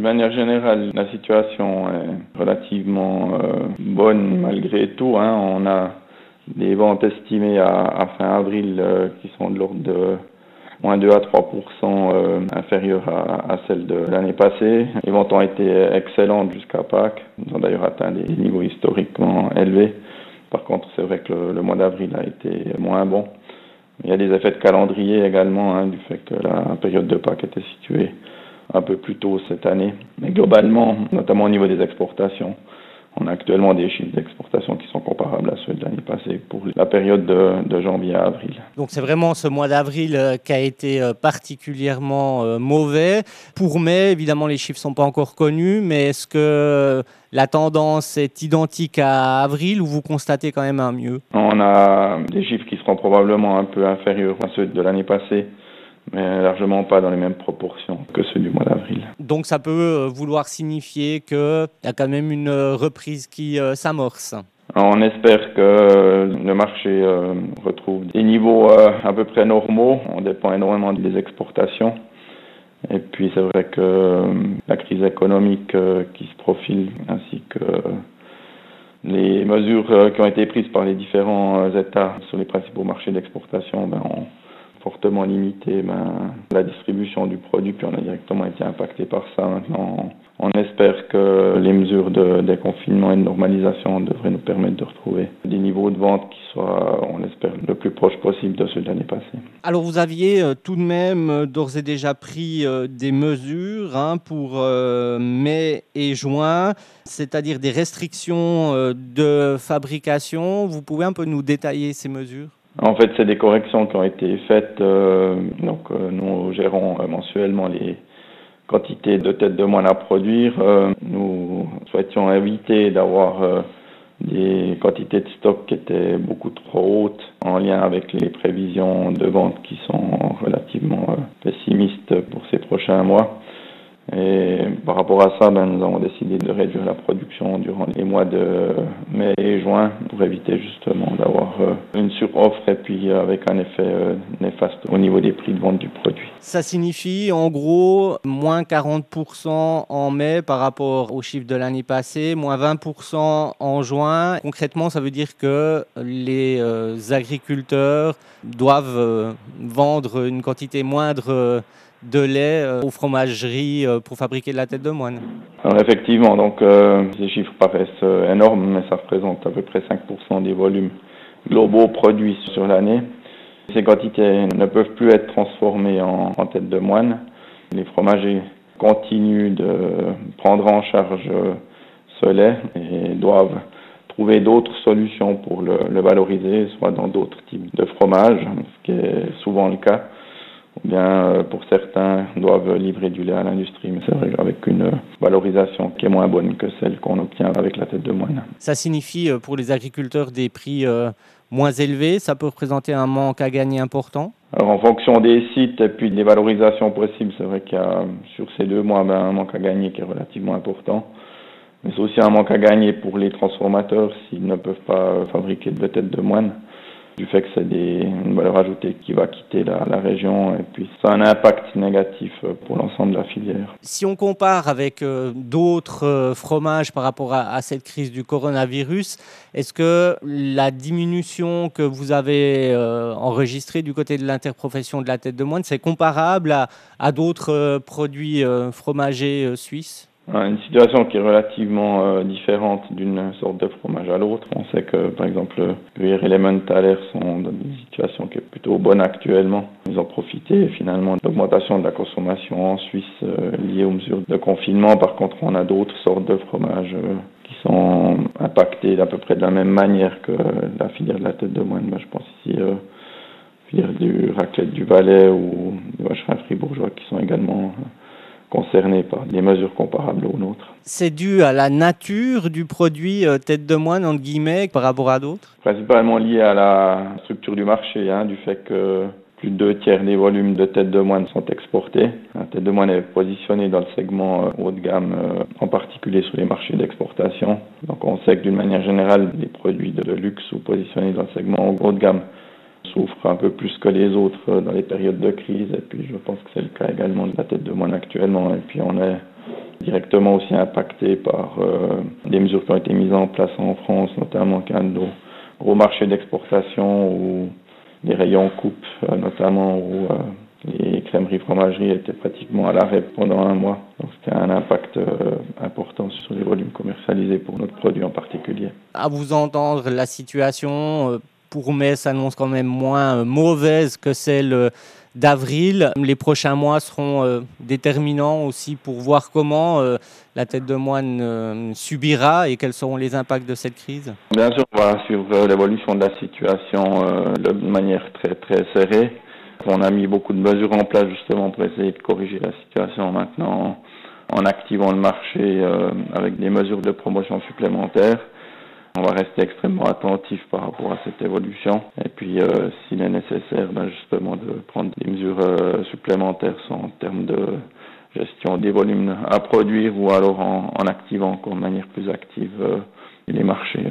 manière générale, la situation est relativement bonne malgré tout. On a des ventes estimées à fin avril qui sont de l'ordre de moins 2 à 3% inférieures à celles de l'année passée. Les ventes ont été excellentes jusqu'à Pâques. Ils ont d'ailleurs atteint des niveaux historiquement élevés. Par contre, c'est vrai que le mois d'avril a été moins bon. Il y a des effets de calendrier également, du fait que la période de Pâques était située un peu plus tôt cette année. Mais globalement, notamment au niveau des exportations, on a actuellement des chiffres d'exportation qui sont comparables à ceux de l'année passée pour la période de janvier à avril. Donc c'est vraiment ce mois d'avril qui a été particulièrement mauvais. Pour mai, évidemment, les chiffres ne sont pas encore connus, mais est-ce que la tendance est identique à avril ou vous constatez quand même un mieux? On a des chiffres qui seront probablement un peu inférieurs à ceux de l'année passée, mais largement pas dans les mêmes proportions que ceux du mois d'avril. Donc ça peut vouloir signifier qu'il y a quand même une reprise qui s'amorce. On espère que le marché retrouve des niveaux à peu près normaux. On dépend énormément des exportations. Et puis c'est vrai que la crise économique qui se profile, ainsi que les mesures qui ont été prises par les différents États sur les principaux marchés d'exportation, ont fortement limité la distribution du produit, puis on a directement été impacté par ça. Maintenant, on espère que les mesures de déconfinement et de normalisation devraient nous permettre de retrouver des niveaux de vente qui soient, on espère, le plus proche possible de ceux de l'année passée. Alors vous aviez tout de même d'ores et déjà pris des mesures pour mai et juin, c'est-à-dire des restrictions de fabrication. Vous pouvez un peu nous détailler ces mesures ? En fait, c'est des corrections qui ont été faites. Nous gérons mensuellement les quantités de têtes de moine à produire. Nous souhaitions éviter d'avoir des quantités de stock qui étaient beaucoup trop hautes en lien avec les prévisions de vente qui sont relativement pessimistes pour ces prochains mois. Et par rapport à ça, nous avons décidé de réduire la production durant les mois de mai et juin pour éviter justement d'avoir une suroffre et puis avec un effet néfaste au niveau des prix de vente du produit. Ça signifie en gros moins 40% en mai par rapport au chiffre de l'année passée, moins 20% en juin. Concrètement, ça veut dire que les agriculteurs doivent vendre une quantité moindre de lait aux fromageries pour fabriquer de la tête de moine. Alors effectivement, donc ces chiffres paraissent énormes, mais ça représente à peu près 5% des volumes globaux produits sur l'année. Ces quantités ne peuvent plus être transformées en tête de moine. Les fromagers continuent de prendre en charge ce lait et doivent trouver d'autres solutions pour le valoriser, soit dans d'autres types de fromages, ce qui est souvent le cas. Ou bien pour certains doivent livrer du lait à l'industrie, mais c'est vrai avec une valorisation qui est moins bonne que celle qu'on obtient avec la tête de moine. Ça signifie pour les agriculteurs des prix moins élevés, ça peut représenter un manque à gagner important? Alors en fonction des sites et puis des valorisations possibles, c'est vrai qu'il y a sur ces 2 mois un manque à gagner qui est relativement important. Mais c'est aussi un manque à gagner pour les transformateurs s'ils ne peuvent pas fabriquer de tête de moine, du fait que c'est une valeur ajoutée qui va quitter la région, et puis ça a un impact négatif pour l'ensemble de la filière. Si on compare avec d'autres fromages par rapport à cette crise du coronavirus, est-ce que la diminution que vous avez enregistrée du côté de l'interprofession de la tête de moine, c'est comparable à d'autres produits fromagers suisses ? Une situation qui est relativement différente d'une sorte de fromage à l'autre. On sait que, par exemple, Gruyère et Emmentaler sont dans une situation qui est plutôt bonne actuellement. Ils ont profité finalement de l'augmentation de la consommation en Suisse liée aux mesures de confinement. Par contre, on a d'autres sortes de fromages qui sont impactés d'à peu près de la même manière que la filière de la tête de moine. Je pense ici filière du raclette du Valais ou du vacherin fribourgeois qui sont également concernés par des mesures comparables aux nôtres. C'est dû à la nature du produit tête de moine, entre guillemets, par rapport à d'autres? Principalement lié à la structure du marché, du fait que plus de 2/3 des volumes de tête de moine sont exportés. La tête de moine est positionnée dans le segment haut de gamme, en particulier sur les marchés d'exportation. Donc on sait que d'une manière générale, les produits de luxe ou positionnés dans le segment haut de gamme souffrent un peu plus que les autres dans les périodes de crise, et puis je pense que c'est le cas également de la tête de moine actuellement, et puis on est directement aussi impactés par des mesures qui ont été mises en place en France, notamment qu'un de nos gros marchés d'exportation où les rayons coupent, notamment où les crèmeries fromageries étaient pratiquement à l'arrêt pendant un mois. Donc c'était un impact important sur les volumes commercialisés pour notre produit en particulier. À vous entendre, la situation pour mai s'annonce quand même moins mauvaise que celle d'avril. Les prochains mois seront déterminants aussi pour voir comment la tête de moine subira et quels seront les impacts de cette crise. Bien sûr, on va suivre l'évolution de la situation de manière très très serrée. On a mis beaucoup de mesures en place justement pour essayer de corriger la situation maintenant en activant le marché avec des mesures de promotion supplémentaires. On va rester extrêmement attentif par rapport à cette évolution et puis s'il est nécessaire justement de prendre des mesures supplémentaires soit en termes de gestion des volumes à produire ou alors en activant encore de manière plus active les marchés.